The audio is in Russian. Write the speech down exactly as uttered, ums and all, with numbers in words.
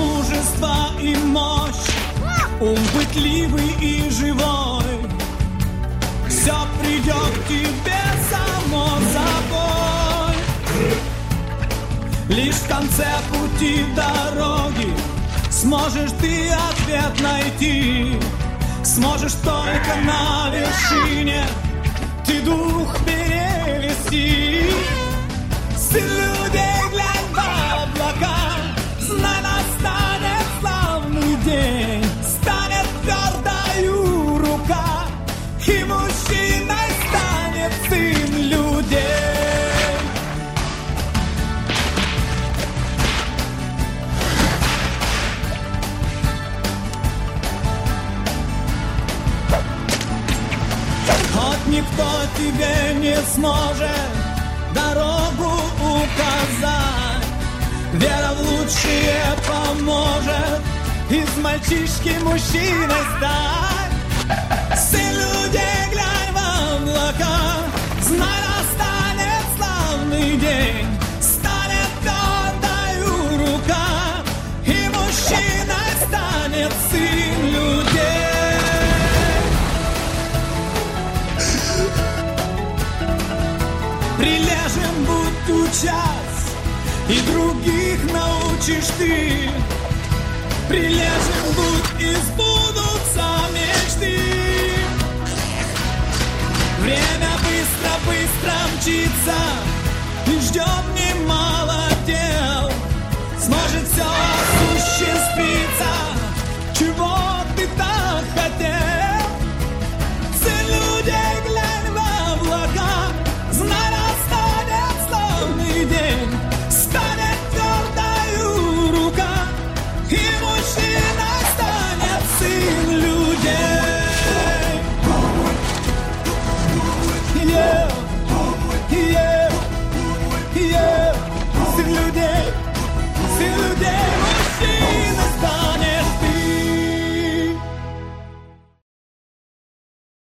мужество и мощь, ум пытливый и живой. Все придет к тебе само собой. Лишь в конце пути дороги сможешь ты ответ найти. Сможешь только на вершине ты дух перевести. Сын людей, глянь в облака, знай, настанет славный день. Станет твердою рука, и мужчиной станет сын людей. Вот никто тебе не сможет дорогу указать. Вера в лучшее поможет из мальчишки мужчиной стать. Сын людей, глянь в облака, знай, настанет славный день. Станет твердою рука, и мужчиной станет сын людей. Прилежен будь учас, и других научишь ты. Прилежен будь, и сбудутся мечты. Время быстро-быстро мчится, и ждет немало дел. Сможет все осуществиться, чего ты так хотел. Сын людей, глянь в облака, знай, настанет славный день. Станет твердою рука, и мужчиной станет сын людей. Yeah, yeah, yeah. Сын людей, сын людей.